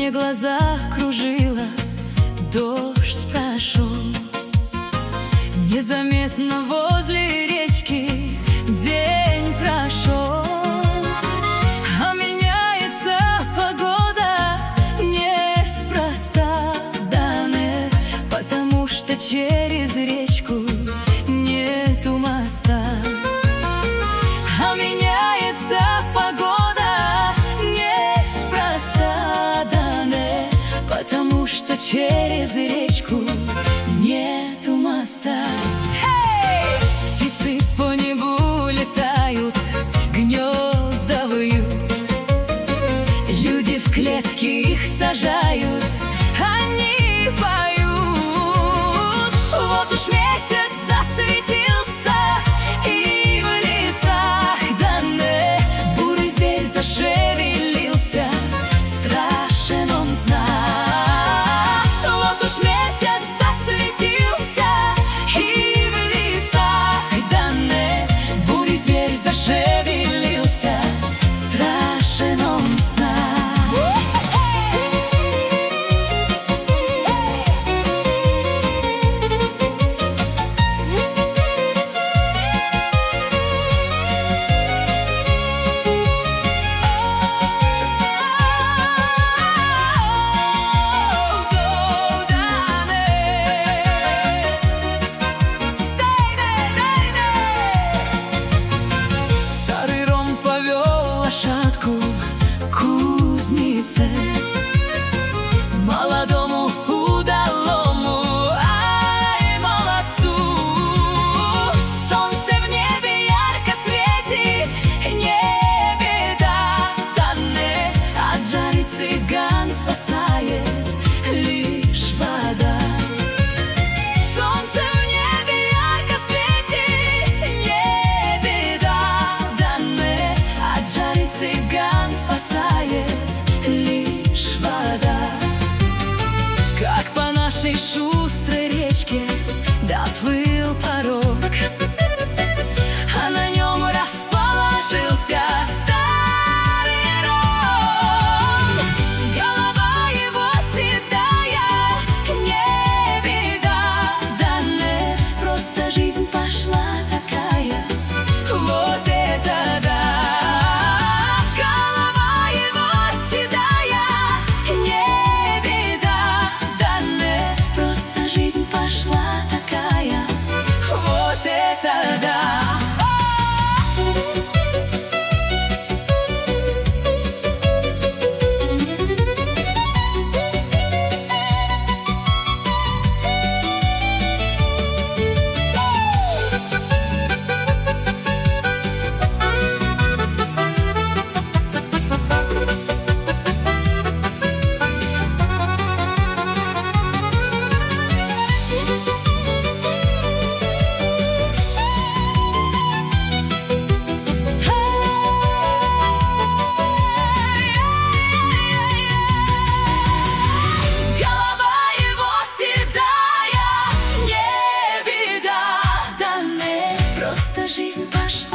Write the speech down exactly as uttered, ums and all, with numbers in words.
мне глаза кружила, дождь прошел. Незаметно возле речки день прошел. А меняется погода неспроста, да не, потому что через речку нету моста. А меняется погода неспроста, да не, потому что через речку нету моста. Hey! Птицы по небу летают, гнезда вьют, люди в клетки их сажают, они поют. Вот уж месяц засветился, и в лесах, да не, бурый зверь зашевелился, страшен он знак. Вот уж месяц засветился, и в лесах, да не, бурый зверь зашевелился, страшен он знак. Молодому удалому, ай, молодцу. Солнце в небе ярко светит, не беда, да не, от жары цыган спасает лишь вода. Солнце в небе ярко светит, не беда, да не, от жары цыган спасает лишь вода. Как по нашей шустрой речке доплыл парок, а на нем расположился старый ром. Голова его седая, не беда, да не, просто жизнь пошла такая, вот это да. Голова его седая, не беда, да не, просто жизнь пошла такая, вот это да. Жизнь пошла.